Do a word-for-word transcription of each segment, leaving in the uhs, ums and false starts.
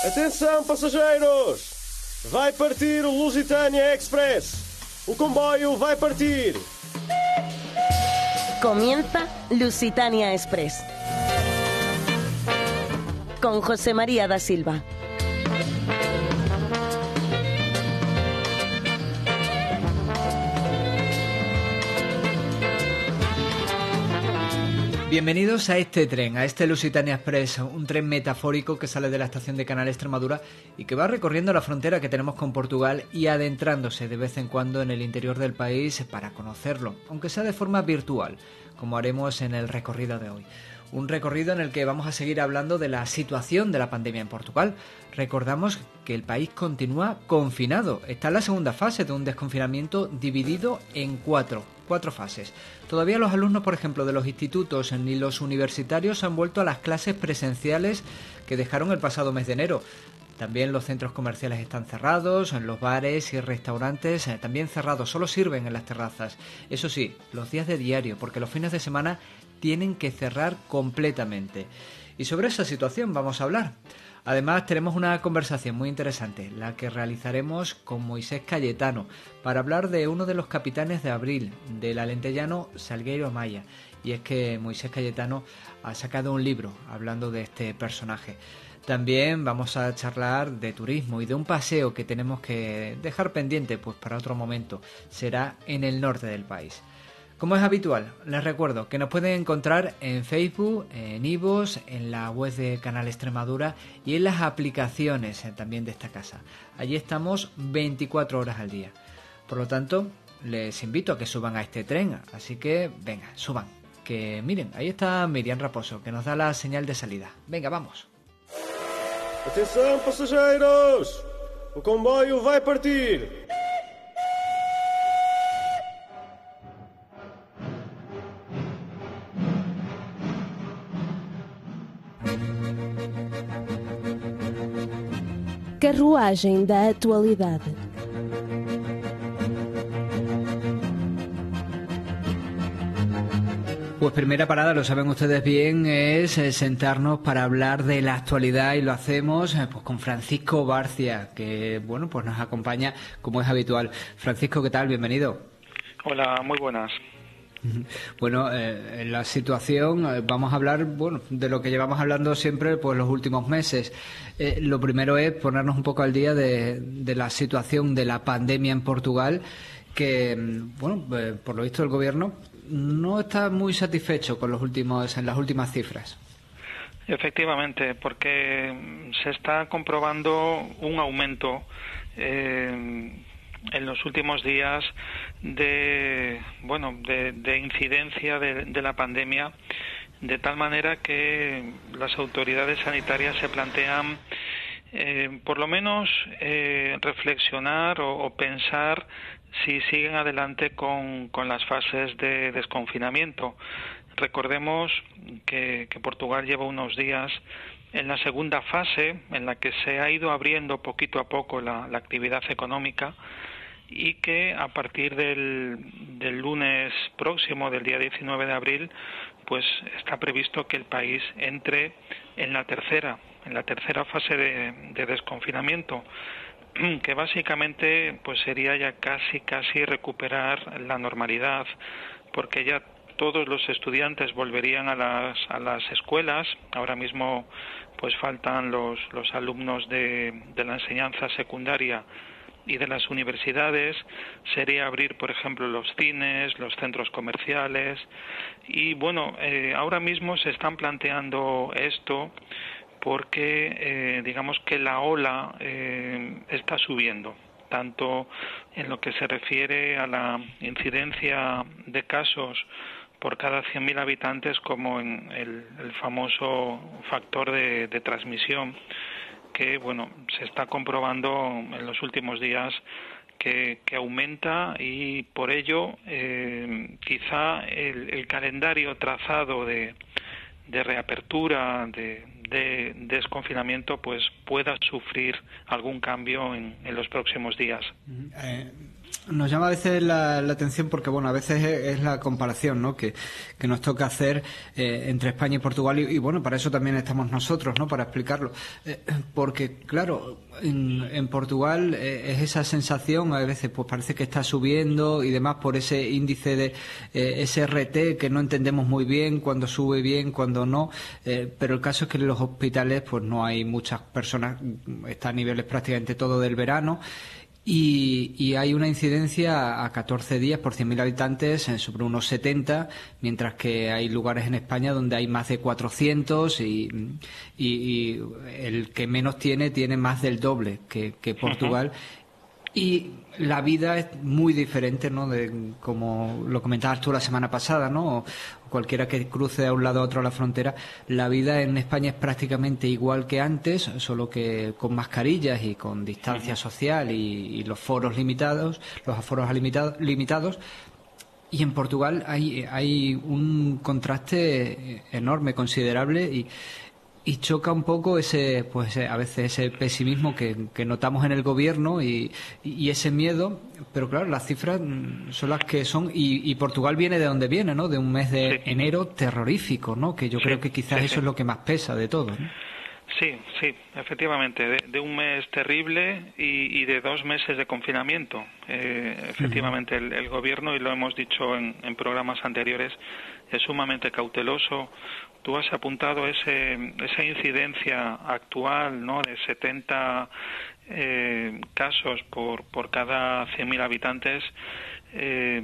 Atenção, passageiros! Vai partir o Lusitania Express. O comboio vai partir. Comienza Lusitania Express con José María da Silva. Bienvenidos a este tren, a este Lusitania Express, un tren metafórico que sale de la estación de Canal Extremadura y que va recorriendo la frontera que tenemos con Portugal y adentrándose de vez en cuando en el interior del país para conocerlo, aunque sea de forma virtual, como haremos en el recorrido de hoy. Un recorrido en el que vamos a seguir hablando de la situación de la pandemia en Portugal. Recordamos que el país continúa confinado. Está en la segunda fase de un desconfinamiento dividido en cuatro, cuatro fases. Todavía los alumnos, por ejemplo, de los institutos ni los universitarios han vuelto a las clases presenciales que dejaron el pasado mes de enero. También los centros comerciales están cerrados, los bares y restaurantes eh, también cerrados, solo sirven en las terrazas. Eso sí, los días de diario, porque los fines de semana tienen que cerrar completamente. Y sobre esa situación vamos a hablar. Además tenemos una conversación muy interesante, la que realizaremos con Moisés Cayetano, para hablar de uno de los capitanes de Abril, del alentejano Salgueiro Amaya. Y es que Moisés Cayetano ha sacado un libro hablando de este personaje. También vamos a charlar de turismo y de un paseo que tenemos que dejar pendiente pues para otro momento. Será en el norte del país. Como es habitual, les recuerdo que nos pueden encontrar en Facebook, en iVoox, en la web de Canal Extremadura y en las aplicaciones también de esta casa. Allí estamos veinticuatro horas al día. Por lo tanto, les invito a que suban a este tren. Así que, venga, suban. Que miren, ahí está Miriam Raposo, que nos da la señal de salida. Venga, vamos. Atenção, passageiros! O comboio vai partir. Carruagem da atualidade. Pues primera parada, lo saben ustedes bien, es sentarnos para hablar de la actualidad y lo hacemos pues con Francisco Barcia, que bueno pues nos acompaña como es habitual. Francisco, ¿qué tal? Bienvenido. Hola, muy buenas. Bueno, eh, en la situación eh, vamos a hablar bueno de lo que llevamos hablando siempre pues los últimos meses. Eh, lo primero es ponernos un poco al día de, de la situación de la pandemia en Portugal, que bueno eh, por lo visto el gobierno no está muy satisfecho con los últimos en las últimas cifras. Efectivamente, porque se está comprobando un aumento eh, en los últimos días de bueno de, de incidencia de, de la pandemia, de tal manera que las autoridades sanitarias se plantean eh, por lo menos eh, reflexionar o, o pensar si siguen adelante con, con las fases de desconfinamiento. Recordemos que, que Portugal lleva unos días en la segunda fase, en la que se ha ido abriendo poquito a poco la, la actividad económica, y que a partir del, del lunes próximo, del día diecinueve de abril, pues está previsto que el país entre en la tercera, en la tercera fase de, de desconfinamiento, que básicamente pues sería ya casi casi recuperar la normalidad, porque ya todos los estudiantes volverían a las a las escuelas. Ahora mismo pues faltan los los alumnos de, de la enseñanza secundaria y de las universidades. Sería abrir, por ejemplo, los cines, los centros comerciales, y bueno, eh, ahora mismo se están planteando esto porque eh, digamos que la ola eh, está subiendo, tanto en lo que se refiere a la incidencia de casos por cada cien mil habitantes como en el, el famoso factor de, de transmisión, que bueno se está comprobando en los últimos días que, que aumenta, y por ello eh, quizá el, el calendario trazado de, de reapertura, de, de desconfinamiento, pues pueda sufrir algún cambio en, en los próximos días. Eh, nos llama a veces la, la atención porque, bueno, a veces es, es la comparación, ¿no?, que, que nos toca hacer eh, entre España y Portugal y, y, bueno, para eso también estamos nosotros, ¿no?, para explicarlo. Eh, porque, claro, en, en Portugal eh, es esa sensación, a veces pues parece que está subiendo y demás por ese índice de eh, ese R T que no entendemos muy bien, cuando sube bien, cuando no, eh, pero el caso es que en los hospitales pues no hay muchas personas, está a niveles prácticamente todo del verano. Y, y hay una incidencia a catorce días por cien mil habitantes en sobre unos setenta, mientras que hay lugares en España donde hay más de cuatrocientos y, y, y el que menos tiene tiene más del doble que, que Portugal. Uh-huh. Y la vida es muy diferente, ¿no?, de, como lo comentabas tú la semana pasada, ¿no?, o cualquiera que cruce de un lado a otro la frontera. La vida en España es prácticamente igual que antes, solo que con mascarillas y con distancia social y, y los foros limitados, los aforos limitados, limitados. Y en Portugal hay, hay un contraste enorme, considerable, y Y choca un poco ese, pues a veces ese pesimismo que, que notamos en el gobierno y, y ese miedo, pero claro, las cifras son las que son y, y Portugal viene de donde viene, ¿no?, de un mes de sí. enero terrorífico, ¿no?, que yo sí, creo que quizás sí, eso sí. es lo que más pesa de todo, ¿no? Sí, sí, efectivamente, de, de un mes terrible y, y de dos meses de confinamiento. Eh, efectivamente, uh-huh. el, el gobierno, y lo hemos dicho en, en programas anteriores, es sumamente cauteloso. Tú has apuntado ese, esa incidencia actual, ¿no?, de setenta eh, casos por, por cada cien mil habitantes. Eh,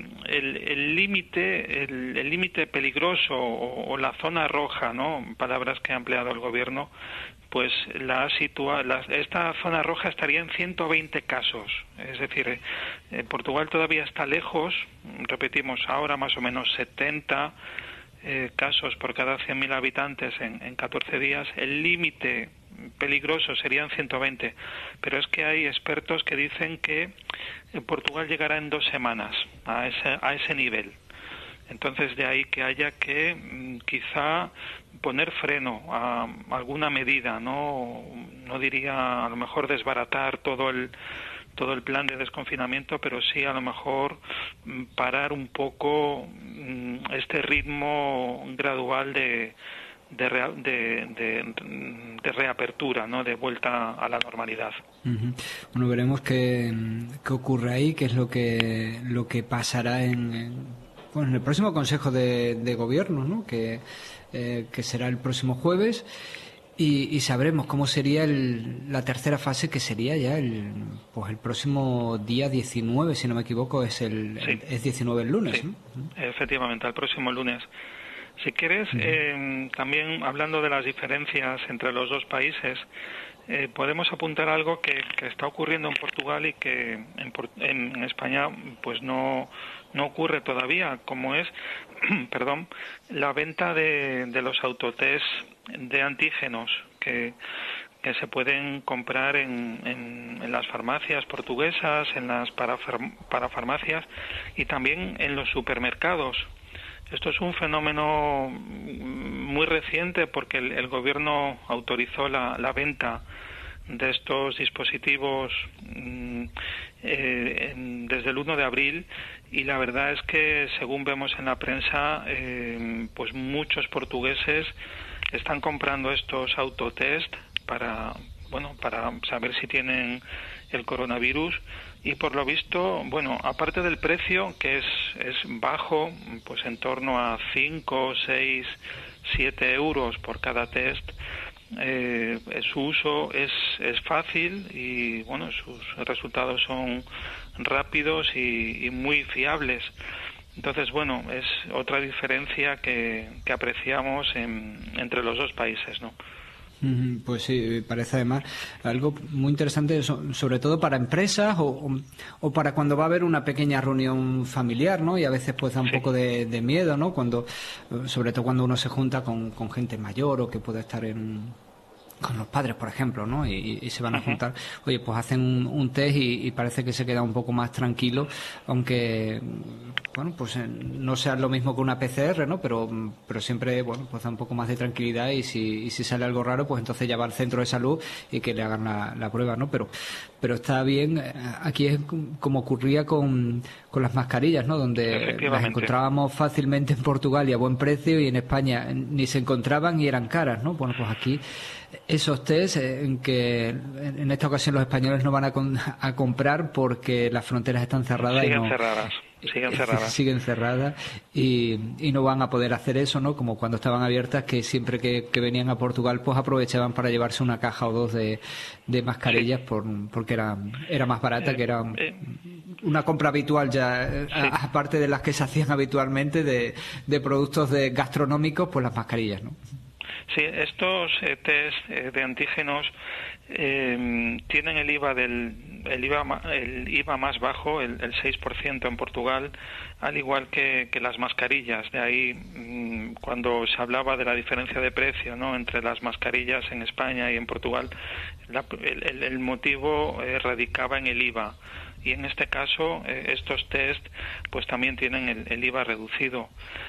el límite el, el límite peligroso o, o la zona roja, ¿no?, palabras que ha empleado el gobierno, pues la situa la, esta zona roja estaría en ciento veinte casos. Es decir, eh, Portugal todavía está lejos, repetimos, ahora más o menos setenta eh, casos por cada cien mil habitantes en, en catorce días. El límite peligroso serían ciento veinte, pero es que hay expertos que dicen que Portugal llegará en dos semanas a ese, a ese nivel. Entonces, de ahí que haya que mm, quizá poner freno a alguna medida, no no diría a lo mejor desbaratar todo el todo el plan de desconfinamiento, pero sí a lo mejor mm, parar un poco mm, este ritmo gradual de De, rea, de, de, de reapertura, ¿no?, de vuelta a la normalidad. Uh-huh. Bueno, veremos qué, qué ocurre ahí, qué es lo que lo que pasará en, en, bueno, en el próximo Consejo de, de Gobierno, ¿no?, que, eh, que será el próximo jueves, y, y sabremos cómo sería el, la tercera fase, que sería ya el pues el próximo día diecinueve, si no me equivoco, es el, sí. el es diecinueve el lunes, sí. ¿no? Efectivamente, el próximo lunes. Si quieres, eh, también hablando de las diferencias entre los dos países, eh, podemos apuntar algo que, que está ocurriendo en Portugal y que en, en España pues no, no ocurre todavía, como es perdón, la venta de, de los autotest de antígenos que, que se pueden comprar en, en, en las farmacias portuguesas, en las parafarmacias y también en los supermercados. Esto es un fenómeno muy reciente porque el, el gobierno autorizó la, la venta de estos dispositivos mm, eh, en, desde el uno de abril, y la verdad es que, según vemos en la prensa, eh, pues muchos portugueses están comprando estos autotest para, bueno, para saber si tienen el coronavirus. Y por lo visto, bueno, aparte del precio, que es, es bajo, pues en torno a cinco, seis, siete euros por cada test, eh, su uso es, es fácil y, bueno, sus resultados son rápidos y, y muy fiables. Entonces, bueno, es otra diferencia que, que apreciamos en, entre los dos países, ¿no? Pues sí, parece además algo muy interesante, sobre todo para empresas o, o para cuando va a haber una pequeña reunión familiar, ¿no? Y a veces pues da un sí. poco de, de miedo, ¿no? Cuando, sobre todo cuando uno se junta con, con gente mayor o que puede estar en, con los padres, por ejemplo, ¿no? Y, y se van a juntar, oye, pues hacen un, un test y, y parece que se queda un poco más tranquilo, aunque, bueno, pues no sea lo mismo que una P C R, ¿no? Pero, pero siempre, bueno, pues da un poco más de tranquilidad y si, y si sale algo raro, pues entonces ya va al centro de salud y que le hagan la, la prueba, ¿no? Pero, pero está bien, aquí es como ocurría con, con las mascarillas, ¿no? Donde las encontrábamos fácilmente en Portugal y a buen precio y en España ni se encontraban y eran caras, ¿no? Bueno, pues aquí esos test en que en esta ocasión los españoles no van a, con, a comprar porque las fronteras están cerradas. Siguen y no, cerradas. Siguen cerradas. Siguen cerradas y, y no van a poder hacer eso, ¿no? Como cuando estaban abiertas, que siempre que, que venían a Portugal pues aprovechaban para llevarse una caja o dos de, de mascarillas sí. por, porque era, era más barata, eh, que era eh, una compra habitual ya, sí. a, aparte de las que se hacían habitualmente de, de productos de gastronómicos, pues las mascarillas, ¿no? Sí, estos eh, test eh, de antígenos eh, tienen el IVA del el IVA el IVA más bajo, el, el seis por ciento en Portugal, al igual que, que las mascarillas. De ahí, mmm, cuando se hablaba de la diferencia de precio, ¿no?, entre las mascarillas en España y en Portugal, la, el, el motivo eh, radicaba en el IVA. Y en este caso, eh, estos test pues también tienen el, el IVA reducido.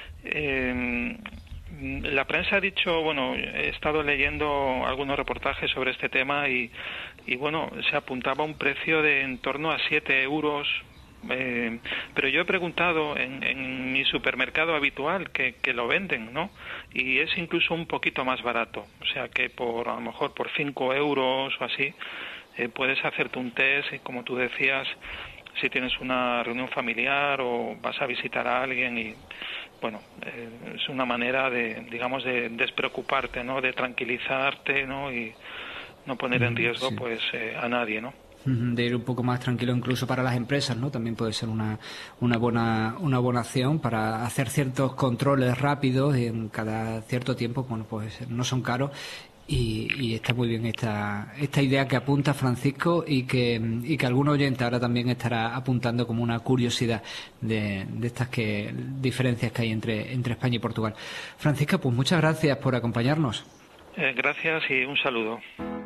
Eh, La prensa ha dicho, bueno, he estado leyendo algunos reportajes sobre este tema y, y bueno, se apuntaba a un precio de en torno a siete euros, eh, pero yo he preguntado en, en mi supermercado habitual que, que lo venden, ¿no? Y es incluso un poquito más barato, o sea que por a lo mejor por cinco euros o así eh, puedes hacerte un test y, como tú decías, si tienes una reunión familiar o vas a visitar a alguien y bueno, eh, es una manera de, digamos, de despreocuparte, ¿no?, de tranquilizarte, ¿no?, y no poner en riesgo, sí. pues, eh, a nadie, ¿no? De ir un poco más tranquilo incluso para las empresas, ¿no? También puede ser una, una buena una buena acción para hacer ciertos controles rápidos en cada cierto tiempo. Bueno, pues no son caros. Y, y está muy bien esta esta idea que apunta Francisco y que y que algún oyente ahora también estará apuntando como una curiosidad de, de estas que diferencias que hay entre entre España y Portugal. Francisca, pues muchas gracias por acompañarnos. Eh, gracias y un saludo.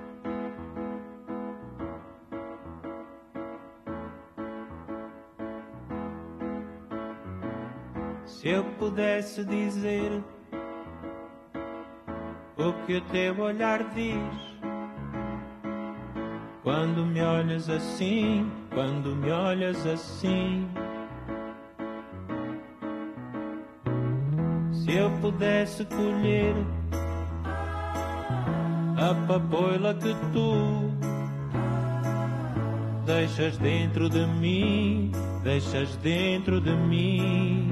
Se eu pudesse dizer o que o teu olhar diz, quando me olhas assim, quando me olhas assim. Se eu pudesse colher a papoila que tu deixas dentro de mim, deixas dentro de mim.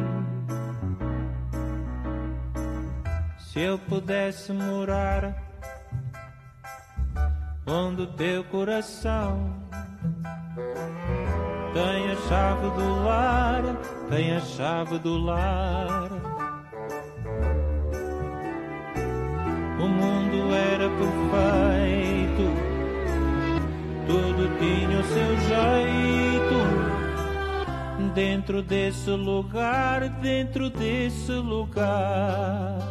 Se eu pudesse morar onde o teu coração tem a chave do lar, tem a chave do lar. O mundo era perfeito, tudo tinha o seu jeito. Dentro desse lugar, dentro desse lugar.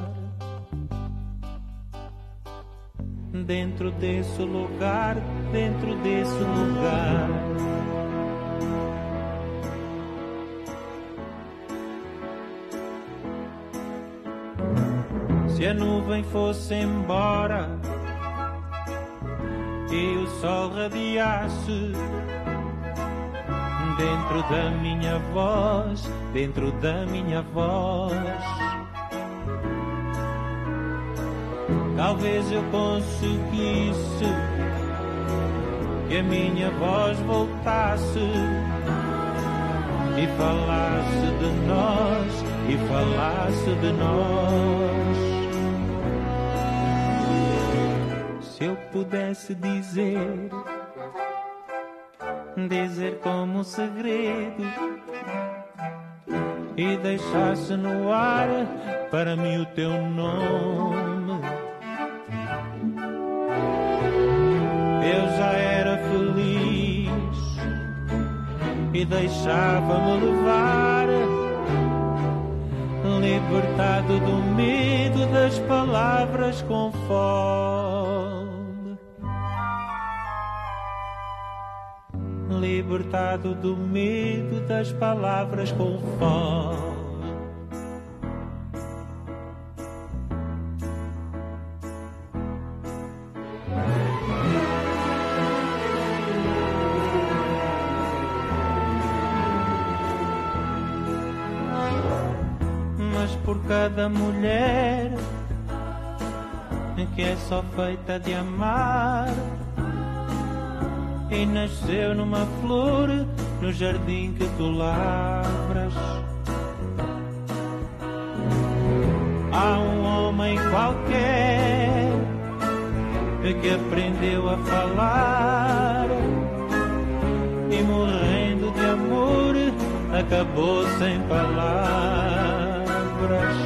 Dentro desse lugar, dentro desse lugar. Se a nuvem fosse embora e o sol radiasse, dentro da minha voz, dentro da minha voz, talvez eu conseguisse que a minha voz voltasse e falasse de nós, e falasse de nós. Se eu pudesse dizer, dizer como um segredo e deixasse no ar para mim o teu nome, eu já era feliz e deixava-me levar, libertado do medo das palavras com fome. libertado do medo das palavras com fome. Mas por cada mulher que é só feita de amar e nasceu numa flor no jardim que tu lavras, há um homem qualquer que aprendeu a falar e morrendo de amor acabou sem palavras.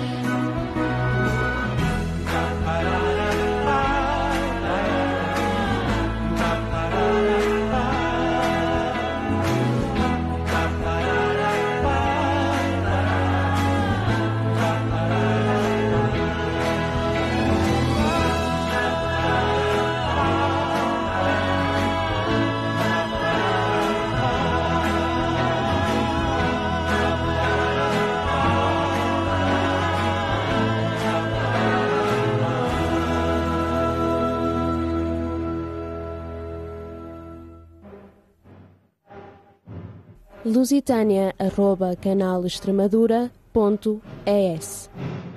lusitania arroba canal extremadura ponto es.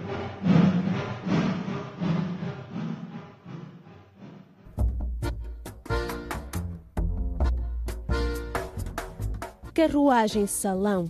Carruagem Salão.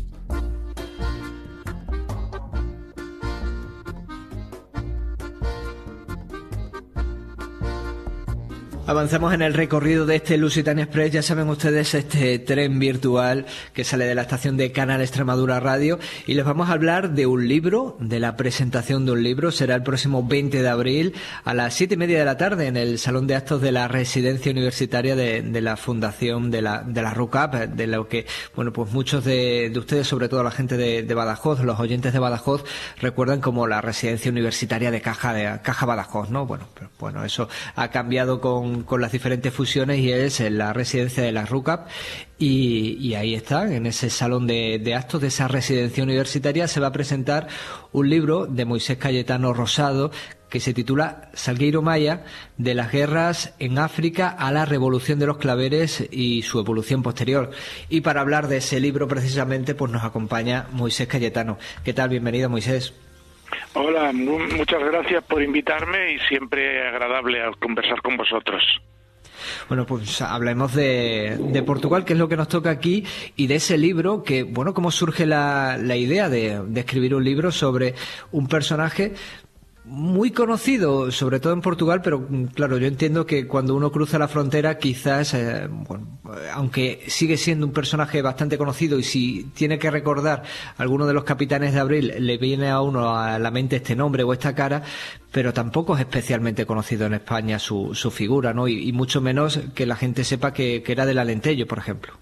Avanzamos en el recorrido de este Lusitania Express. Ya saben ustedes, este tren virtual que sale de la estación de Canal Extremadura Radio, y les vamos a hablar de un libro, de la presentación de un libro. Será el próximo veinte de abril a las siete y media de la tarde en el Salón de Actos de la Residencia Universitaria de, de la Fundación de la, de la RUCAP, de lo que, bueno, pues muchos de, de ustedes, sobre todo la gente de, de Badajoz, los oyentes de Badajoz, recuerdan como la Residencia Universitaria de Caja, de Caja Badajoz, ¿no? Bueno, pero, bueno, eso ha cambiado con con las diferentes fusiones y es en la residencia de la RUCAP, y, y ahí está, en ese salón de, de actos de esa residencia universitaria se va a presentar un libro de Moisés Cayetano Rosado que se titula Salgueiro Maia, de las guerras en África a la revolución de los claveres y su evolución posterior. Y para hablar de ese libro precisamente pues nos acompaña Moisés Cayetano. ¿Qué tal? Bienvenido, Moisés. Hola, muchas gracias por invitarme y siempre agradable conversar con vosotros. Bueno, pues hablemos de, de Portugal, que es lo que nos toca aquí, y de ese libro que, bueno, ¿cómo surge la, la idea de, de escribir un libro sobre un personaje muy conocido, sobre todo en Portugal, pero claro, yo entiendo que cuando uno cruza la frontera quizás, eh, bueno, aunque sigue siendo un personaje bastante conocido, y si tiene que recordar a alguno de los capitanes de Abril, le viene a uno a la mente este nombre o esta cara, pero tampoco es especialmente conocido en España su, su figura, ¿no? Y, y mucho menos que la gente sepa que, que era del Alentejo, por ejemplo.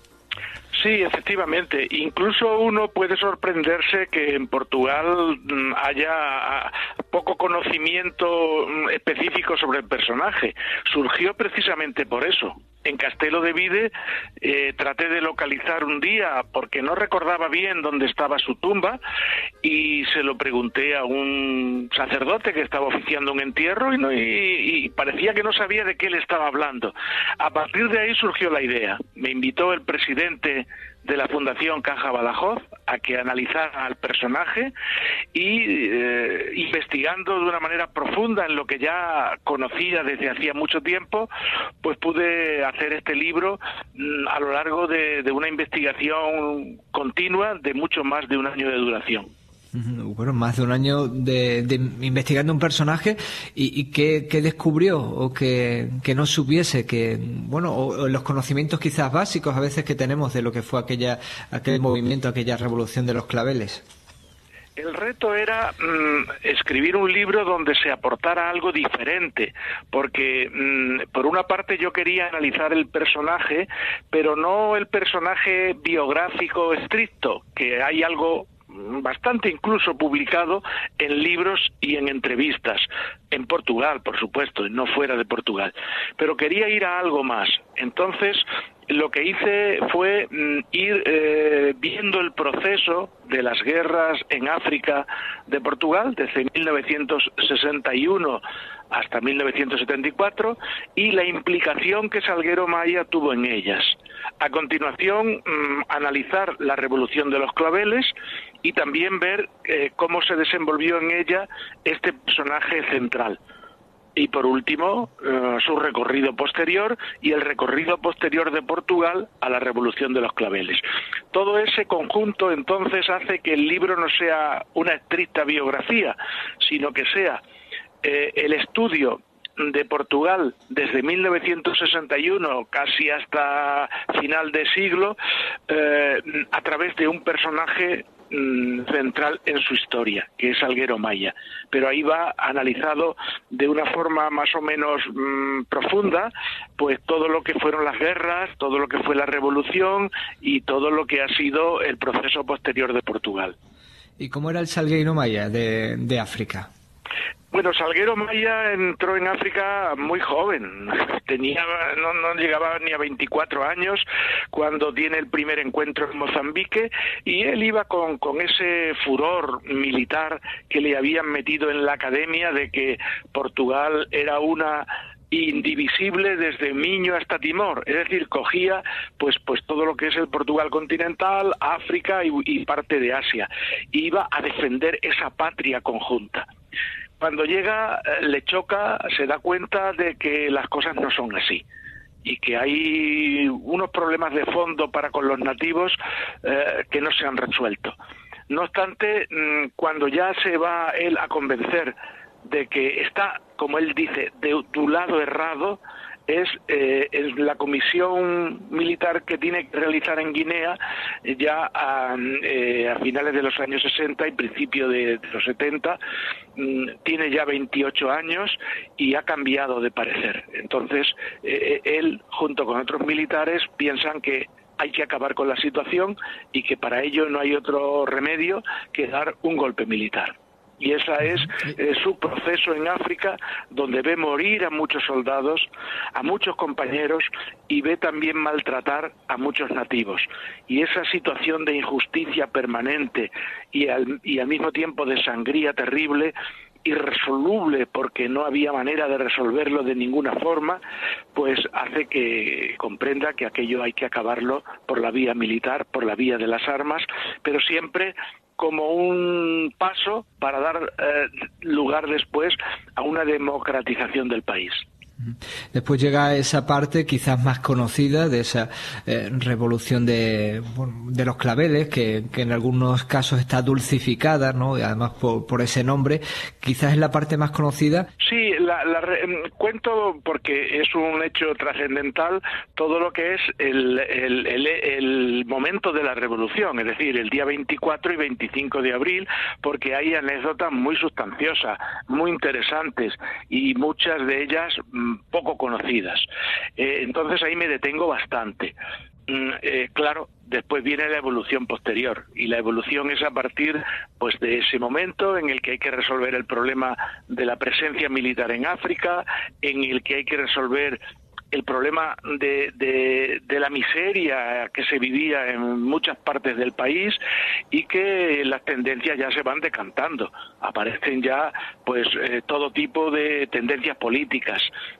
Sí, efectivamente. Incluso uno puede sorprenderse que en Portugal haya poco conocimiento específico sobre el personaje. Surgió precisamente por eso. En Castelo de Vide eh, traté de localizar un día, porque no recordaba bien dónde estaba su tumba, y se lo pregunté a un sacerdote que estaba oficiando un entierro y, no, y, y parecía que no sabía de qué le estaba hablando. A partir de ahí surgió la idea. Me invitó el presidente de la Fundación Caja Badajoz a que analizara al personaje y eh, investigando de una manera profunda en lo que ya conocía desde hacía mucho tiempo, pues pude hacer este libro mm, a lo largo de, de una investigación continua de mucho más de un año de duración. Bueno, más de un año de, de investigando un personaje, y, y ¿qué, qué descubrió o que, que no supiese, que bueno, o, o los conocimientos quizás básicos a veces que tenemos de lo que fue aquella aquel movimiento, aquella revolución de los claveles? El reto era mmm, escribir un libro donde se aportara algo diferente, porque mmm, por una parte yo quería analizar el personaje, pero no el personaje biográfico estricto, que hay algo bastante incluso publicado en libros y en entrevistas, en Portugal, por supuesto, y no fuera de Portugal. Pero quería ir a algo más. Entonces, lo que hice fue mm, ir eh, viendo el proceso de las guerras en África de Portugal desde mil novecientos sesenta y uno hasta mil novecientos setenta y cuatro y la implicación que Salguero Maya tuvo en ellas. A continuación, mmm, analizar la Revolución de los Claveles y también ver eh, cómo se desenvolvió en ella este personaje central. Y por último, eh, su recorrido posterior y el recorrido posterior de Portugal a la Revolución de los Claveles. Todo ese conjunto entonces hace que el libro no sea una estricta biografía, sino que sea eh, el estudio de Portugal desde mil novecientos sesenta y uno casi hasta final de siglo eh, a través de un personaje central en su historia, que es Salguero Maya, pero ahí va analizado de una forma más o menos mmm, profunda, pues todo lo que fueron las guerras, todo lo que fue la revolución y todo lo que ha sido el proceso posterior de Portugal. ¿Y cómo era el Salgueiro Maya de, de África? Bueno, Salguero Maya entró en África muy joven, tenía no, no llegaba ni a veinticuatro años cuando tiene el primer encuentro en Mozambique y él iba con, con ese furor militar que le habían metido en la academia de que Portugal era una indivisible desde Miño hasta Timor, es decir, cogía pues pues todo lo que es el Portugal continental, África y, y parte de Asia, iba a defender esa patria conjunta. Cuando llega, le choca, se da cuenta de que las cosas no son así y que hay unos problemas de fondo para con los nativos eh, que no se han resuelto. No obstante, cuando ya se va él a convencer de que está, como él dice, de tu lado errado, es, eh, es la comisión militar que tiene que realizar en Guinea ya a, eh, a finales de los años sesenta y principio de, de los setenta, mmm, tiene ya veintiocho años y ha cambiado de parecer. Entonces, eh, él, junto con otros militares, piensan que hay que acabar con la situación y que para ello no hay otro remedio que dar un golpe militar. Y ese es eh, su proceso en África, donde ve morir a muchos soldados, a muchos compañeros, y ve también maltratar a muchos nativos. Y esa situación de injusticia permanente y al, y al mismo tiempo de sangría terrible, irresoluble porque no había manera de resolverlo de ninguna forma, pues hace que comprenda que aquello hay que acabarlo por la vía militar, por la vía de las armas, pero siempre como un paso para dar eh, lugar después a una democratización del país. Después llega esa parte quizás más conocida de esa eh, revolución de, bueno, de los claveles, que, que en algunos casos está dulcificada, ¿no? Y además por, por ese nombre, quizás es la parte más conocida. Sí, la, la, cuento porque es un hecho trascendental todo lo que es el, el, el, el momento de la revolución, es decir, el día veinticuatro y veinticinco de abril, porque hay anécdotas muy sustanciosas, muy interesantes y muchas de ellas poco conocidas. Eh, entonces ahí me detengo bastante. Mm, eh, claro, después viene la evolución posterior y la evolución es a partir pues de ese momento en el que hay que resolver el problema de la presencia militar en África, en el que hay que resolver el problema de, de, de la miseria que se vivía en muchas partes del país y que las tendencias ya se van decantando. Aparecen ya pues eh, todo tipo de tendencias políticas.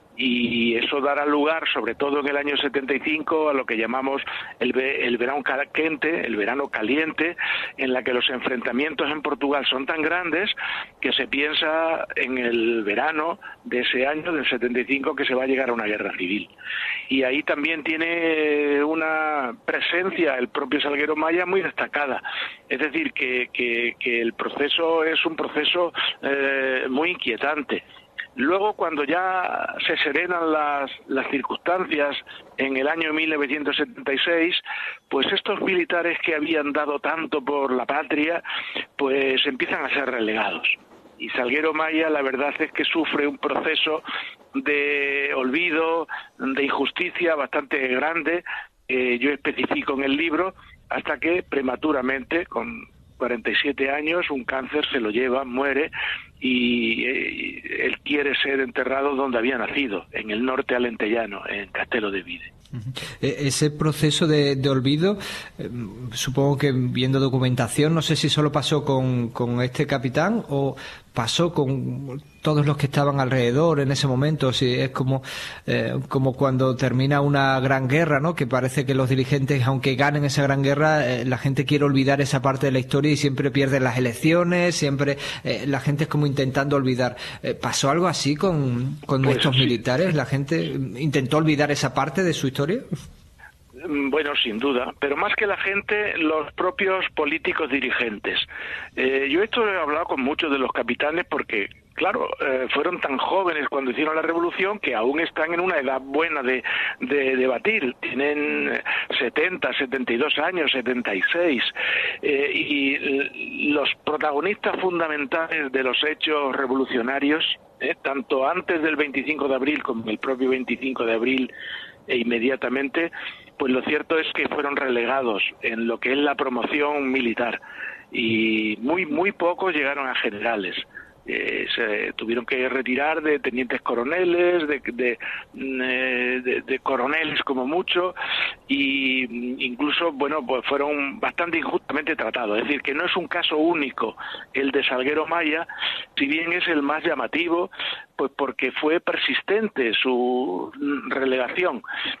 Y eso dará lugar, sobre todo en el año setenta y cinco, a lo que llamamos el, ve, el verano caliente, el verano caliente, en la que los enfrentamientos en Portugal son tan grandes que se piensa en el verano de ese año, del setenta y cinco, que se va a llegar a una guerra civil. Y ahí también tiene una presencia el propio Salguero Maya muy destacada. Es decir, que, que, que el proceso es un proceso eh, muy inquietante. Luego, cuando ya se serenan las, las circunstancias en el año mil novecientos setenta y seis, pues estos militares que habían dado tanto por la patria, pues empiezan a ser relegados. Y Salguero Maya, la verdad es que sufre un proceso de olvido, de injusticia bastante grande, que yo especifico en el libro, hasta que prematuramente, con cuarenta y siete años, un cáncer se lo lleva, muere, y eh, él quiere ser enterrado donde había nacido, en el norte alentellano, en Castelo de Vide. Ese proceso de, de olvido, eh, supongo que viendo documentación, no sé si solo pasó con, con este capitán o pasó con todos los que estaban alrededor en ese momento. Si es como eh, como cuando termina una gran guerra, ¿no? Que parece que los dirigentes, aunque ganen esa gran guerra, eh, la gente quiere olvidar esa parte de la historia y siempre pierden las elecciones, siempre eh, la gente es como intentando olvidar. Eh, ¿Pasó algo así con, con Pues estos sí. militares? ¿La gente intentó olvidar esa parte de su historia? Bueno, sin duda, pero más que la gente, los propios políticos dirigentes. Eh, yo esto he hablado con muchos de los capitanes porque, claro, eh, fueron tan jóvenes cuando hicieron la revolución que aún están en una edad buena de, de debatir. Tienen setenta, setenta y dos años, setenta y seis. Eh, y los protagonistas fundamentales de los hechos revolucionarios, eh, tanto antes del veinticinco de abril como el propio veinticinco de abril, e inmediatamente, pues lo cierto es que fueron relegados en lo que es la promoción militar y muy muy pocos llegaron a generales. Eh, se tuvieron que retirar de tenientes coroneles, de, de, de, de coroneles como mucho, y incluso, bueno, pues fueron bastante injustamente tratados. Es decir, que no es un caso único el de Salguero Maya, si bien es el más llamativo, pues porque fue persistente su relegación.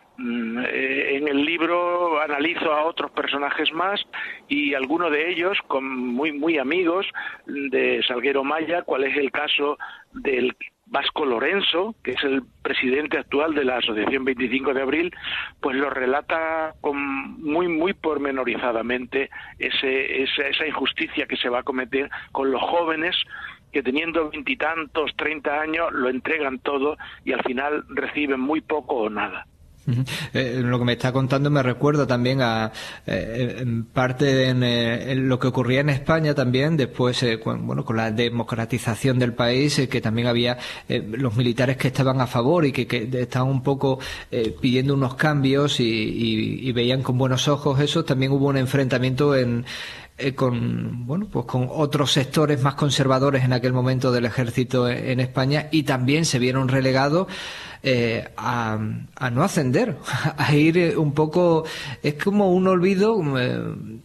En el libro analizo a otros personajes más y algunos de ellos con muy muy amigos de Salguero Maya. ¿Cuál es el caso del Vasco Lorenzo, que es el presidente actual de la Asociación veinticinco de abril? Pues lo relata con muy muy pormenorizadamente ese, esa, esa injusticia que se va a cometer con los jóvenes que teniendo veintitantos, treinta años lo entregan todo y al final reciben muy poco o nada. Eh, lo que me está contando me recuerda también a eh, en parte en, eh, en lo que ocurría en España también después eh, con, bueno con la democratización del país, eh, que también había eh, los militares que estaban a favor y que, que estaban un poco eh, pidiendo unos cambios y, y, y veían con buenos ojos eso. También hubo un enfrentamiento en Eh, con bueno pues con otros sectores más conservadores en aquel momento del ejército en, en España, y también se vieron relegados eh, a, a no ascender, a ir un poco, es como un olvido eh,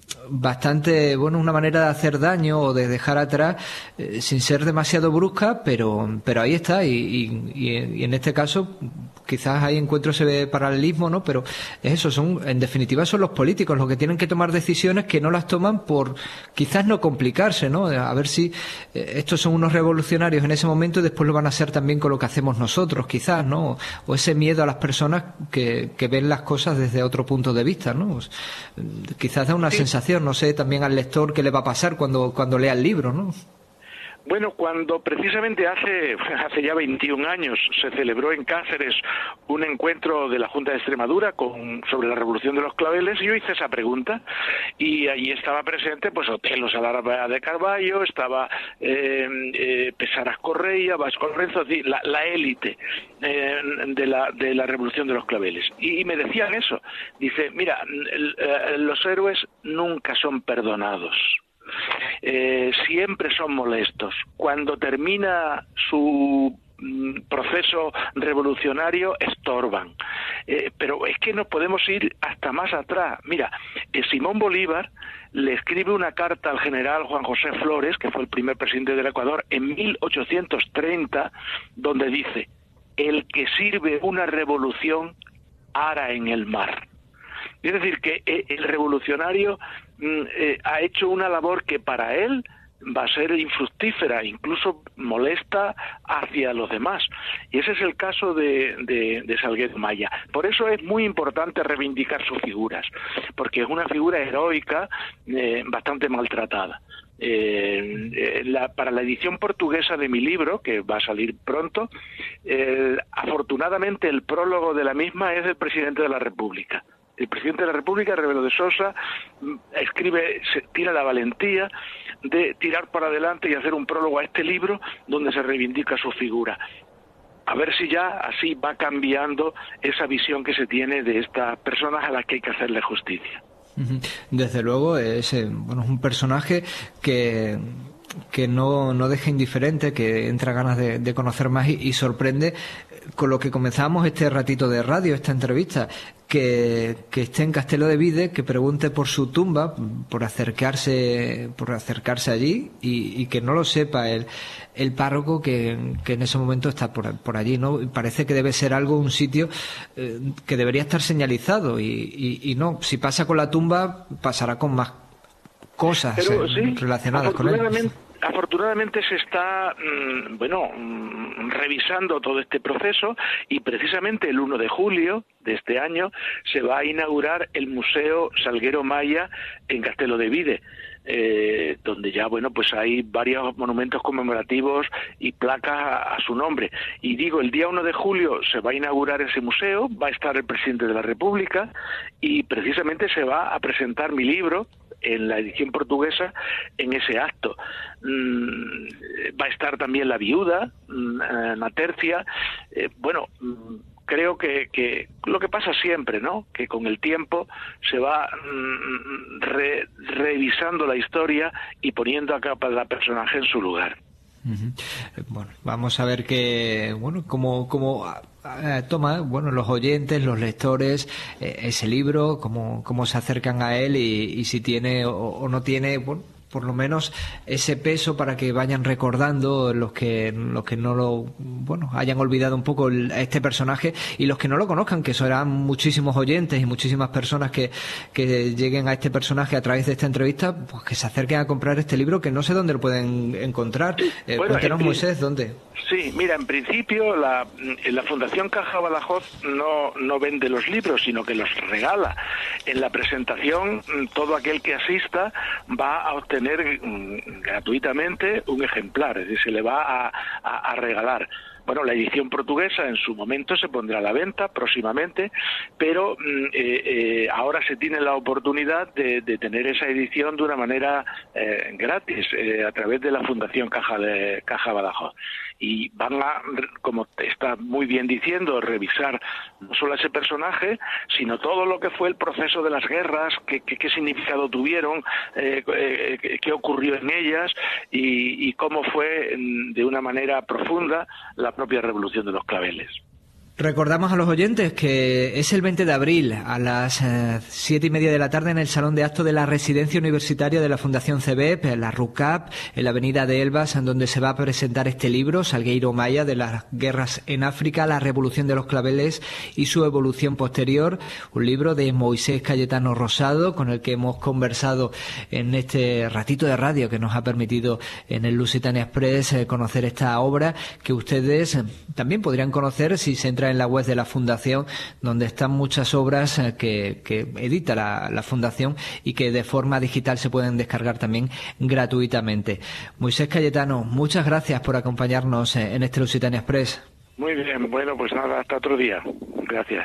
bastante, bueno, una manera de hacer daño o de dejar atrás eh, sin ser demasiado brusca, pero pero ahí está, y, y, y en este caso quizás ahí encuentro ese paralelismo, ¿no? Pero es eso, son, en definitiva son los políticos los que tienen que tomar decisiones que no las toman por quizás no complicarse, ¿no? A ver si eh, estos son unos revolucionarios en ese momento y después lo van a hacer también con lo que hacemos nosotros, quizás, ¿no? O ese miedo a las personas que, que ven las cosas desde otro punto de vista, ¿no? Pues, quizás da una sí. sensación, no sé, también al lector qué le va a pasar cuando, cuando lea el libro, ¿no? Bueno, cuando precisamente hace hace ya veintiún años se celebró en Cáceres un encuentro de la Junta de Extremadura con sobre la Revolución de los Claveles, yo hice esa pregunta y allí estaba presente pues Otelo Salara de Carballo, estaba eh, eh, Pesaras Correia, Vasco Lorenzo, la, la élite eh, de la de la Revolución de los Claveles, y, y me decían eso. Dice, mira, el, el, los héroes nunca son perdonados. Eh, siempre son molestos. Cuando termina su mm, proceso revolucionario, estorban. Eh, pero es que nos podemos ir hasta más atrás. Mira, eh, Simón Bolívar le escribe una carta al general Juan José Flores, que fue el primer presidente del Ecuador, en mil ochocientos treinta, donde dice: el que sirve una revolución ara en el mar. Es decir, que el revolucionario eh, ha hecho una labor que para él va a ser infructífera, incluso molesta hacia los demás. Y ese es el caso de, de, de Salguero Maya. Por eso es muy importante reivindicar sus figuras, porque es una figura heroica eh, bastante maltratada. Eh, la, para la edición portuguesa de mi libro, que va a salir pronto, eh, afortunadamente el prólogo de la misma es del presidente de la República. El presidente de la República, Rebelo de Sousa, escribe, se tira la valentía de tirar para adelante y hacer un prólogo a este libro donde se reivindica su figura. A ver si ya así va cambiando esa visión que se tiene de estas personas a las que hay que hacerle justicia. Desde luego es, bueno, es un personaje que que no, no deja indiferente, que entra ganas de, de conocer más y, y sorprende con lo que comenzamos este ratito de radio, esta entrevista, que, que esté en Castelo de Vide, que pregunte por su tumba, por acercarse, por acercarse allí y, y que no lo sepa el, el párroco que, que en ese momento está por, por allí, ¿no? Parece que debe ser algo, un sitio eh, que debería estar señalizado y, y, y no, si pasa con la tumba, pasará con más cosas Pero, eh, sí, relacionadas con él. Afortunadamente se está, bueno, revisando todo este proceso y precisamente el uno de julio de este año se va a inaugurar el Museo Salguero Maya en Castelo de Vide, eh, donde ya, bueno, pues hay varios monumentos conmemorativos y placas a, a su nombre. Y digo, el día uno de julio se va a inaugurar ese museo, va a estar el presidente de la República y precisamente se va a presentar mi libro en la edición portuguesa en ese acto. Mm, va a estar también la viuda, mm, la tercia. Eh, bueno, mm, creo que, que lo que pasa siempre, ¿no? Que con el tiempo se va mm, re, revisando la historia y poniendo a cada personaje en su lugar. Uh-huh. Bueno, vamos a ver que, bueno, como, como eh, toma, bueno, los oyentes, los lectores, eh, ese libro, cómo, cómo se acercan a él y, y si tiene o, o no tiene, bueno, por lo menos ese peso para que vayan recordando los que los que no lo, bueno, hayan olvidado un poco el, a este personaje y los que no lo conozcan, que serán muchísimos oyentes y muchísimas personas que, que lleguen a este personaje a través de esta entrevista, pues que se acerquen a comprar este libro, que no sé dónde lo pueden encontrar. Eh, bueno, cuéntanos, Moisés, ¿dónde? Sí, mira, en principio la, la Fundación Caja Badajoz no, no vende los libros, sino que los regala. En la presentación, todo aquel que asista va a obtener mm, gratuitamente un ejemplar, es decir, se le va a, a, a regalar. Bueno, la edición portuguesa en su momento se pondrá a la venta próximamente, pero eh, eh, ahora se tiene la oportunidad de, de tener esa edición de una manera eh, gratis eh, a través de la Fundación Caja, de, Caja Badajoz. Y van a, como está muy bien diciendo, revisar no solo ese personaje, sino todo lo que fue el proceso de las guerras, qué, qué, qué significado tuvieron, eh, eh, qué ocurrió en ellas y, y cómo fue de una manera profunda la propia Revolución de los Claveles. Recordamos a los oyentes que es el veinte de abril a las eh, siete y media de la tarde en el Salón de Actos de la Residencia Universitaria de la Fundación C B E P, en la RUCAP, en la avenida de Elvas, en donde se va a presentar este libro, Salgueiro Maya, de las guerras en África, la Revolución de los Claveles y su evolución posterior, un libro de Moisés Cayetano Rosado, con el que hemos conversado en este ratito de radio que nos ha permitido en el Lusitania Express eh, conocer esta obra, que ustedes eh, también podrían conocer si se entran en la web de la Fundación, donde están muchas obras eh, que, que edita la, la Fundación y que de forma digital se pueden descargar también gratuitamente. Moisés Cayetano, muchas gracias por acompañarnos eh, en este Lusitania Express. Muy bien, bueno, pues nada, hasta otro día. Gracias.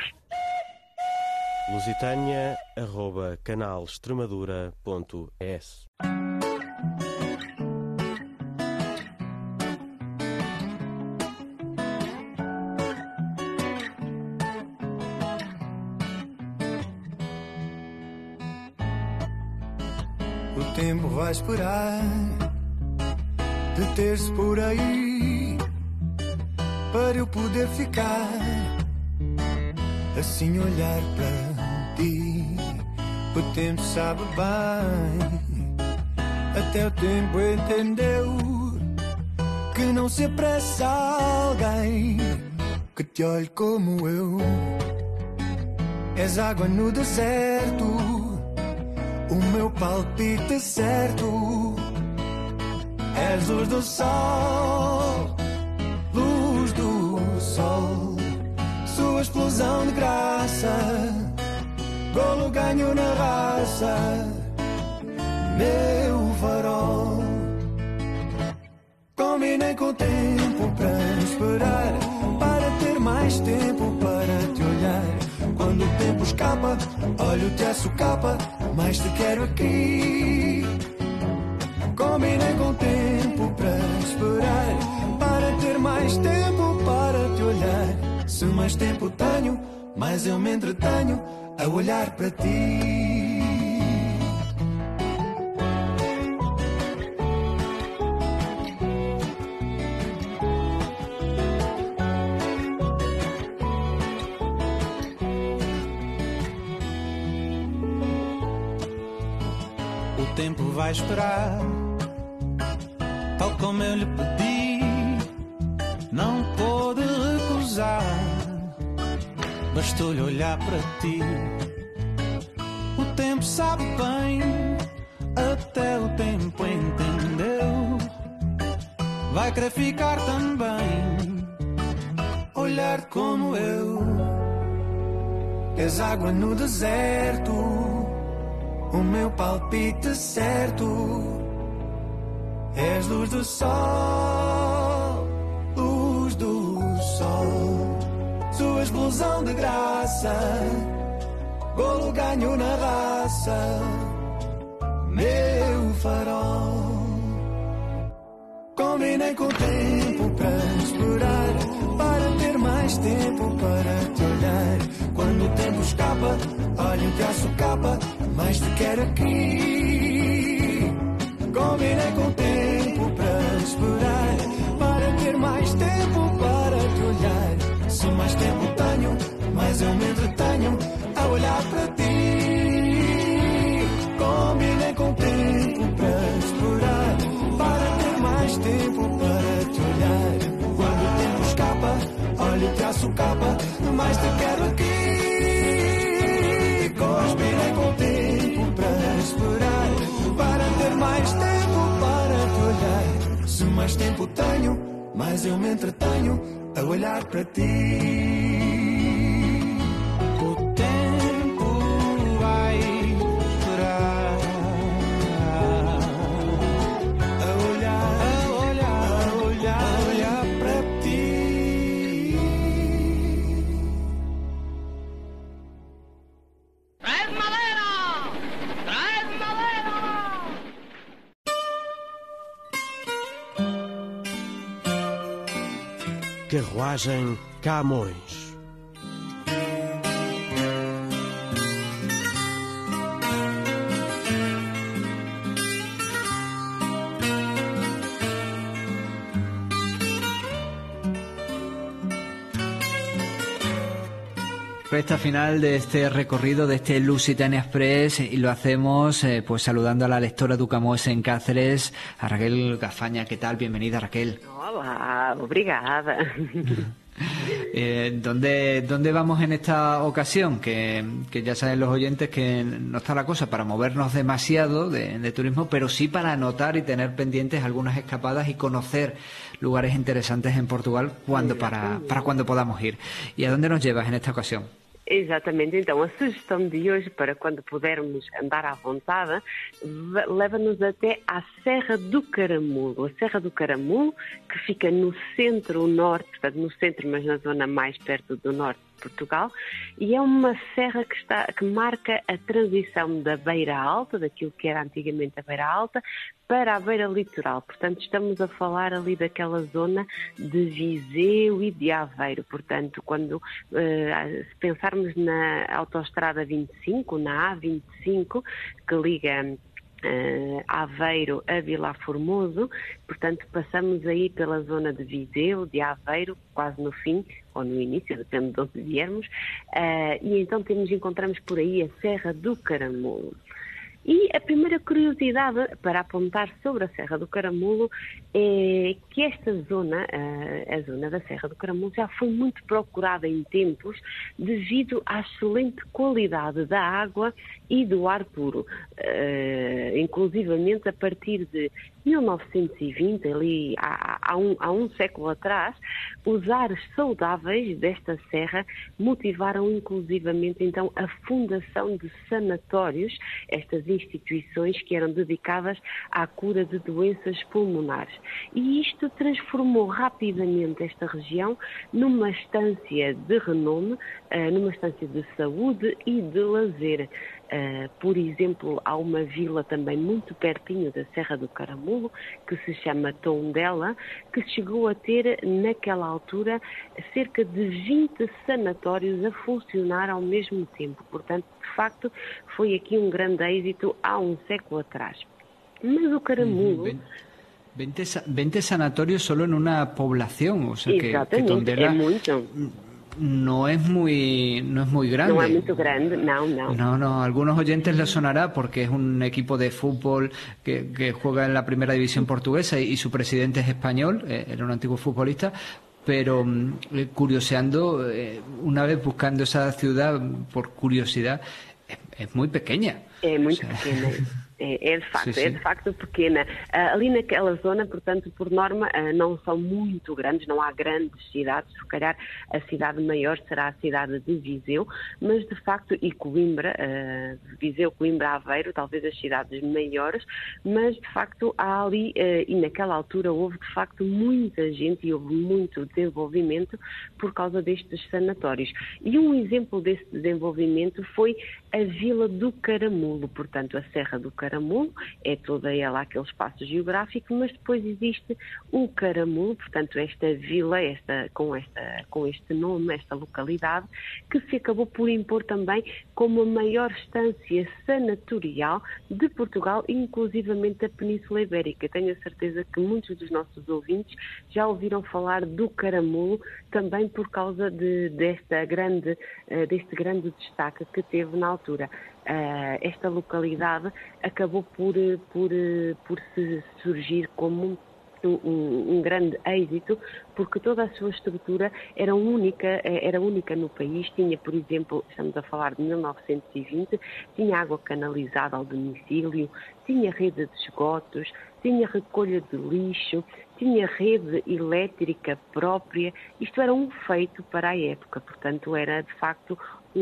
Lusitania arroba canal extremadura ponto es. O tempo vai esperar deter-se por aí para eu poder ficar assim olhar para ti. O tempo sabe bem, até o tempo entendeu que não se apressa alguém que te olhe como eu. És água no deserto, o meu palpite certo. És luz do sol, luz do sol, sua explosão de graça, golo ganho na raça, meu farol. Combinei com o tempo para esperar, para ter mais tempo para te olhar. Quando o tempo escapa, olho-te a socapa, mas te quero aqui. Combinei com o tempo para esperar, para ter mais tempo para te olhar. Se mais tempo tenho, mais eu me entretenho a olhar para ti. tempo vai esperar, tal como eu lhe pedi, não pôde recusar. Bastou-lhe olhar para ti. O tempo sabe bem, até o tempo entendeu. Vai querer ficar também, olhar como eu. És água no deserto, o meu palpite certo. És luz do sol, luz do sol. Sua explosão de graça, golo ganho na raça, meu farol. Combinei com o tempo para esperar, para ter mais tempo para te olhar. Quando o tempo escapa, olha o traço capa, mais te quero aqui. Combinei com o tempo para esperar, para ter mais tempo para te olhar. Se mais tempo tenho, mais eu me entretenho a olhar para ti. Combinei com o tempo para esperar, para ter mais tempo para te olhar. Quando o tempo escapa, olha o traço capa, mais te quero aqui. Combinei com o tempo para esperar, para ter mais tempo para te olhar. Se mais tempo tenho, mais eu me entretenho a olhar para ti. O tempo vai esperar, a olhar, a olhar, a olhar, a olhar para ti. ¡Traed madera! ¡Traed madera! Carruagem Camões. Recta final de este recorrido, de este Lusitania Express, y lo hacemos eh, pues saludando a la lectora do Camões en Cáceres, a Raquel Gafaña. ¿Qué tal? Bienvenida, Raquel. Hola, obrigada. Eh, ¿dónde, ¿Dónde vamos en esta ocasión? Que, que ya saben los oyentes que no está la cosa para movernos demasiado de, de turismo, pero sí para anotar y tener pendientes algunas escapadas y conocer lugares interesantes en Portugal cuando para, para cuando podamos ir. ¿Y a dónde nos llevas en esta ocasión? Exatamente, então a sugestão de hoje para quando pudermos andar à vontade leva-nos até à Serra do Caramulo. A Serra do Caramulo, que fica no centro-norte, portanto no centro, mas na zona mais perto do norte de Portugal, e é uma serra que, está, que marca a transição da Beira Alta, daquilo que era antigamente a Beira Alta, para a beira litoral. Portanto, estamos a falar ali daquela zona de Viseu e de Aveiro. Portanto, quando uh, se pensarmos na autoestrada vinte e cinco, na A vinte e cinco, que liga Uh, Aveiro a Vilar Formoso, portanto passamos aí pela zona de Viseu, de Aveiro, quase no fim, ou no início, depende de onde viermos, uh, e então temos, encontramos por aí a Serra do Caramulo. E a primeira curiosidade para apontar sobre a Serra do Caramulo é que esta zona, a zona da Serra do Caramulo, já foi muito procurada em tempos devido à excelente qualidade da água e do ar puro. Uh, inclusivamente a partir de mil novecentos e vinte, ali há, há, um, há um século atrás, os ares saudáveis desta serra motivaram inclusivamente então a fundação de sanatórios, estas instituições que eram dedicadas à cura de doenças pulmonares. E isto transformou rapidamente esta região numa estância de renome, numa estância de saúde e de lazer. Uh, por exemplo, há uma vila também muito pertinho da Serra do Caramulo, que se chama Tondela, que chegou a ter, naquela altura, cerca de vinte sanatórios a funcionar ao mesmo tempo. Portanto, de facto, foi aqui um grande êxito há um século atrás. Mas o Caramulo... veinte, veinte sanatorios solo en una población, o sea que, que Tondela... é muito. no es muy no es muy grande. No es muy grande, no, no. No, no, a algunos oyentes les sonará porque es un equipo de fútbol que, que juega en la primera división portuguesa y, y su presidente es español, eh, era un antiguo futbolista, pero eh, curioseando, eh, una vez buscando esa ciudad por curiosidad, es, es muy pequeña. É muito o sea... pequena. É, é de facto, sim, sim. é de facto pequena. Uh, ali naquela zona, portanto, por norma, uh, não são muito grandes, não há grandes cidades. Se calhar a cidade maior será a cidade de Viseu, mas de facto, e Coimbra, uh, Viseu, Coimbra, Aveiro, talvez as cidades maiores, mas de facto há ali, uh, e naquela altura houve de facto muita gente e houve muito desenvolvimento por causa destes sanatórios. E um exemplo desse desenvolvimento foi a Vila do Caramulo, portanto, a Serra do Caramulo, é toda ela aquele espaço geográfico, mas depois existe o Caramulo, portanto, esta vila, esta, com, esta, com este nome, esta localidade, que se acabou por impor também como a maior estância sanatorial de Portugal, inclusivamente da Península Ibérica. Tenho a certeza que muitos dos nossos ouvintes já ouviram falar do Caramulo, também por causa de, desta grande, deste grande destaque que teve na altura. Uh, esta localidade acabou por, por, por se surgir como um, um grande êxito, porque toda a sua estrutura era única, era única no país. Tinha, por exemplo, estamos a falar de mil novecentos e vinte, tinha água canalizada ao domicílio, tinha rede de esgotos, tinha recolha de lixo, tinha rede elétrica própria. Isto era um feito para a época, portanto era de facto um,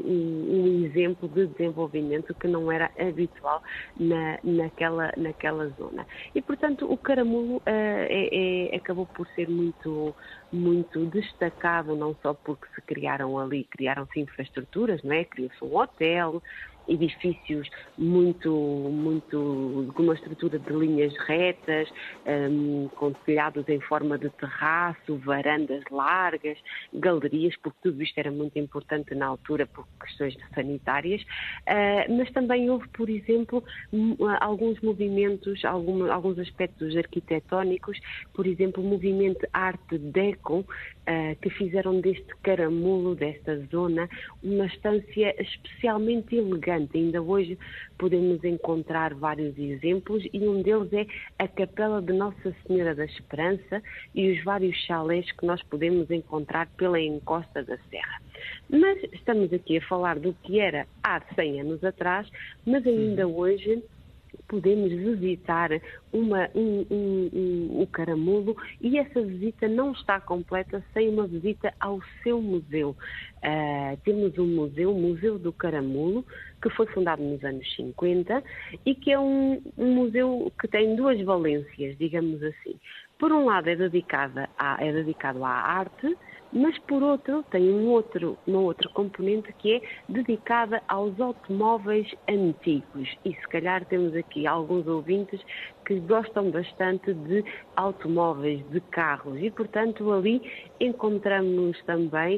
um, um exemplo de desenvolvimento que não era habitual na, naquela, naquela zona. E portanto o Caramulo uh, é, é, acabou por ser muito, muito destacado, não só porque se criaram ali, criaram-se infraestruturas, não é? Criou-se um hotel, edifícios muito, muito, com uma estrutura de linhas retas, um, com telhados em forma de terraço, varandas largas, galerias, porque tudo isto era muito importante na altura por questões sanitárias, uh, mas também houve, por exemplo, alguns movimentos, algum, alguns aspectos arquitetónicos, por exemplo, o movimento Arte Deco, uh, que fizeram deste Caramulo, desta zona, uma estância especialmente elegante. Ainda hoje podemos encontrar vários exemplos e um deles é a Capela de Nossa Senhora da Esperança e os vários chalés que nós podemos encontrar pela encosta da Serra. Mas estamos aqui a falar do que era há cem anos atrás, mas ainda hoje podemos visitar uma, um, um, um, o Caramulo, e essa visita não está completa sem uma visita ao seu museu. Uh, temos um museu, o Museu do Caramulo, que foi fundado nos anos cinquenta e que é um, um museu que tem duas valências, digamos assim. Por um lado é, dedicada a, é dedicado à arte, mas por outro tem um outro, uma outra componente que é dedicada aos automóveis antigos. E se calhar temos aqui alguns ouvintes que gostam bastante de automóveis, de carros, e portanto ali encontramos também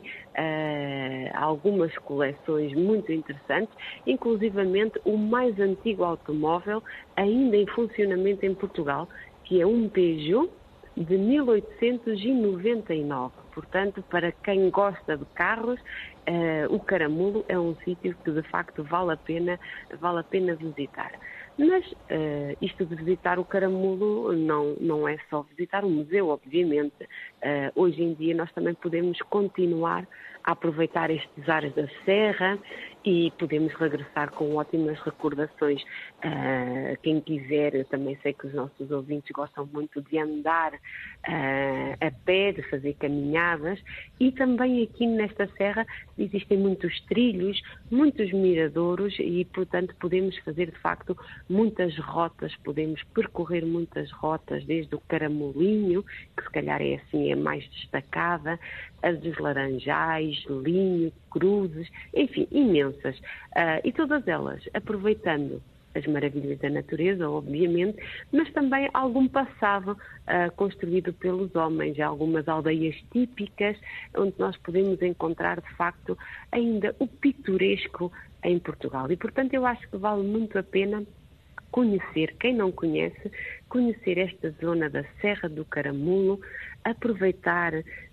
uh, algumas coleções muito interessantes, inclusivamente o mais antigo automóvel ainda em funcionamento em Portugal, que é um Peugeot de mil oitocentos e noventa e nove. Portanto, para quem gosta de carros, uh, o Caramulo é um sítio que de facto vale a pena, vale a pena visitar. Mas uh, isto de visitar o Caramulo não, não é só visitar o museu, obviamente. Uh, hoje em dia nós também podemos continuar a aproveitar estes ares da Serra e podemos regressar com ótimas recordações. Uh, quem quiser, eu também sei que os nossos ouvintes gostam muito de andar uh, a pé, de fazer caminhadas, e também aqui nesta serra existem muitos trilhos, muitos miradouros e, portanto, podemos fazer de facto muitas rotas, podemos percorrer muitas rotas, desde o Caramulinho, que se calhar é assim a mais destacada, as dos Laranjais, Linho, Cruzes, enfim, imensas. Uh, e todas elas aproveitando as maravilhas da natureza, obviamente, mas também algum passado uh, construído pelos homens, algumas aldeias típicas, onde nós podemos encontrar, de facto, ainda o pitoresco em Portugal. E, portanto, eu acho que vale muito a pena conhecer, quem não conhece, conhecer esta zona da Serra do Caramulo, aproveitar,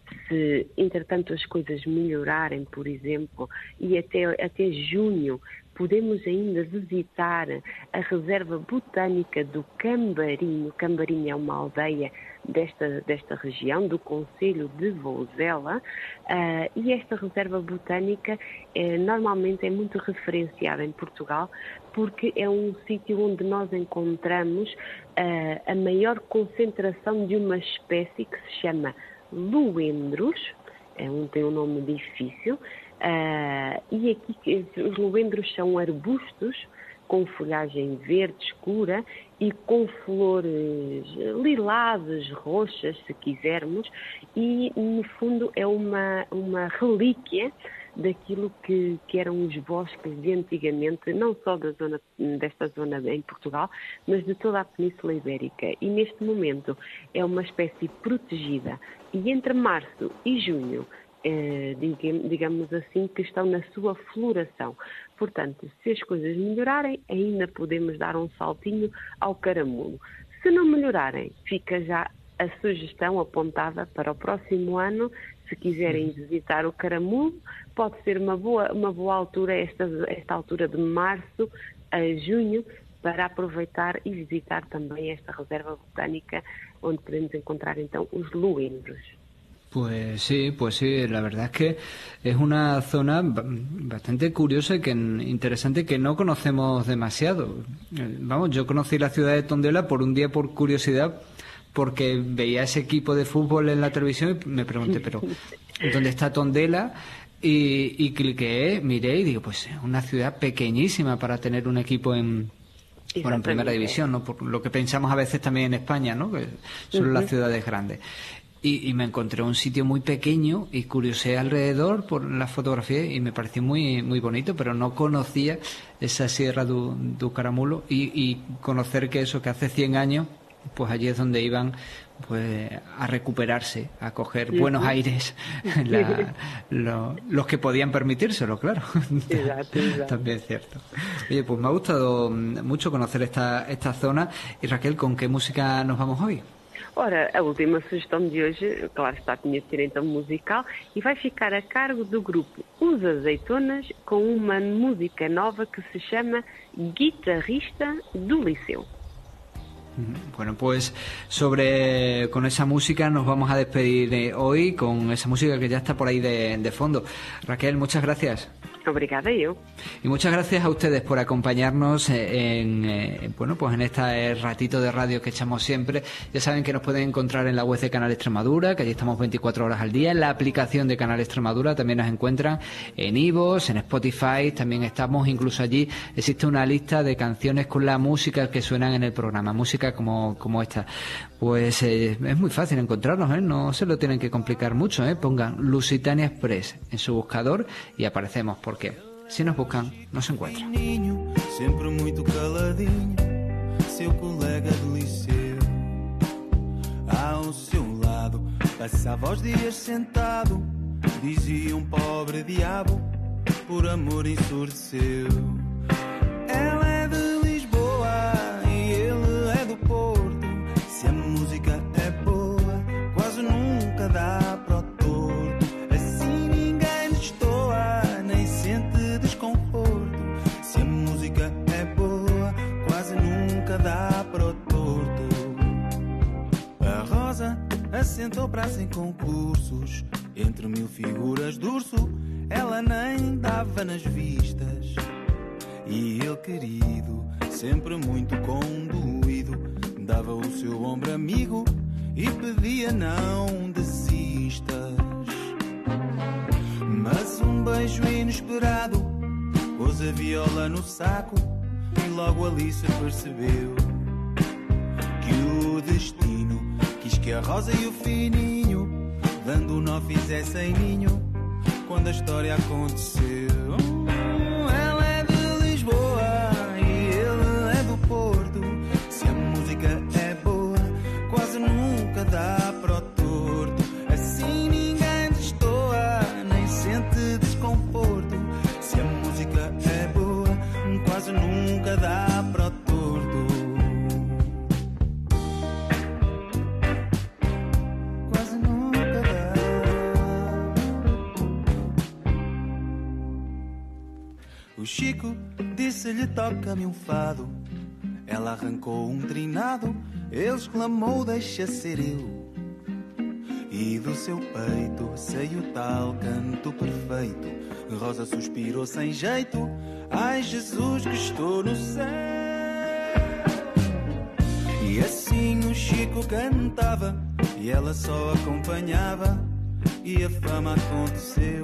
Se, entretanto, as coisas melhorarem, por exemplo, e até, até junho, podemos ainda visitar a Reserva Botânica do Cambarinho. Cambarinho é uma aldeia desta, desta região, do concelho de Vouzela, uh, e esta Reserva Botânica eh, normalmente é muito referenciada em Portugal, porque é um sítio onde nós encontramos uh, a maior concentração de uma espécie que se chama luendros, é um, tem um nome difícil, uh, e aqui os luendros são arbustos com folhagem verde escura e com flores lilazes, roxas, se quisermos, e no fundo é uma, uma relíquia daquilo que, que eram os bosques de antigamente, não só da zona, desta zona em Portugal, mas de toda a Península Ibérica. E neste momento é uma espécie protegida. E entre março e junho, eh, digamos assim, que estão na sua floração. Portanto, se as coisas melhorarem, ainda podemos dar um saltinho ao caramulo. Se não melhorarem, fica já a sugestão apontada para o próximo ano. Se quiserem visitar o caramulo, pode ser uma boa, uma boa altura, esta, esta altura de março a junho, para aproveitar e visitar também esta reserva botânica, onde podemos encontrar então os luendros. Pues sí, pues sí, la verdad es que es una zona bastante curiosa y que interesante, que no conocemos demasiado. Vamos, yo conocí la ciudad de Tondela por un día por curiosidad, porque veía ese equipo de fútbol en la televisión y me pregunté, pero ¿dónde está Tondela? Y, y cliqué, miré y digo, pues es una ciudad pequeñísima para tener un equipo en, bueno, en primera división, ¿no? Por lo que pensamos a veces también en España, ¿no? Que son uh-huh. las ciudades grandes. Y, y me encontré un sitio muy pequeño y curiosé alrededor por la fotografía y me pareció muy muy bonito, pero no conocía esa Sierra do, do Caramulo y, y conocer que eso, que hace cien años, pues allí es donde iban pues a recuperarse, a coger sí, buenos sí. aires la, lo, los que podían permitírselo, claro. Exacto, exacto. También es cierto. Oye, pues me ha gustado mucho conocer esta, esta zona. Y Raquel, ¿con qué música nos vamos hoy? Ora, a última sugestão de hoje, claro está, tinha de ser então musical, e vai ficar a cargo do grupo Os Azeitonas, com uma música nova que se chama Guitarrista do Liceu. Bueno, pues sobre con esa música nos vamos a despedir de hoy, con esa música que ya está por ahí de, de fondo. Raquel, muchas gracias. Obrigada yo. Y muchas gracias a ustedes por acompañarnos en, en bueno, pues en este ratito de radio que echamos siempre. Ya saben que nos pueden encontrar en la web de Canal Extremadura, que allí estamos veinticuatro horas al día. En la aplicación de Canal Extremadura también nos encuentran en iVoox, en Spotify, también estamos, incluso allí existe una lista de canciones con la música que suenan en el programa, música como, como esta. Pues eh, es muy fácil encontrarnos, ¿eh? No se lo tienen que complicar mucho, ¿eh? Pongan Lusitania Express en su buscador y aparecemos, porque si nos buscan, nos encuentran. Sempre muito caladinho, seu colega de liceu. Ao seu lado, passava os dias sentado, dizia um pobre diabo, por amor ensurdeceu. Ela é de Lisboa e ele é do Porto. Se a música é boa, quase nunca dá para o torto. Assim ninguém destoa, nem sente desconforto. Se a música é boa, quase nunca dá para o torto. A Rosa assentou para sem concursos, entre mil figuras de urso, ela nem dava nas vistas. E ele, querido, sempre muito conduído, dava o seu ombro amigo e pedia não desistas. Mas um beijo inesperado pôs a viola no saco e logo Alice percebeu que o destino quis que a Rosa e o fininho dando nó fizessem ninho quando a história aconteceu. Ela é de Lisboa e ele é do Porto. Se a música é boa, quase nunca dá para o torto. Assim ninguém destoa, nem sente desconforto. Se a música é boa, quase nunca dá para o torto. Quase nunca dá. O Chico disse-lhe toca-me um fado. Ela arrancou um trinado, ele exclamou deixa ser eu. E do seu peito saiu tal canto perfeito. Rosa suspirou sem jeito, ai Jesus que estou no céu. E assim o Chico cantava e ela só acompanhava. E a fama aconteceu.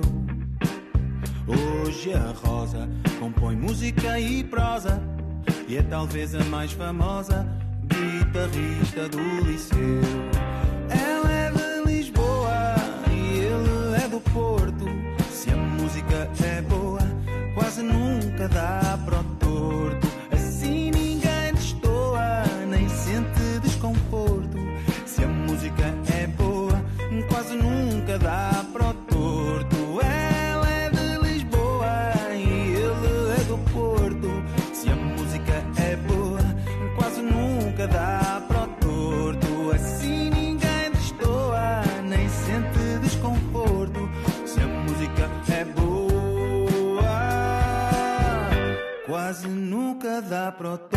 Hoje a Rosa compõe música e prosa e é talvez a mais famosa guitarrista do liceu. Ela é de Lisboa e ele é do Porto. Se a música é boa, quase nunca dá pro torto. Assim ninguém destoa, nem sente desconforto. Se a música é boa, quase nunca dá pro torto. Ela é de Lisboa e ele é do Porto. Se a música é boa, quase nunca dá pro torto. Assim ninguém destoa, nem sente desconforto. Se a música é boa, quase nunca dá pro torto.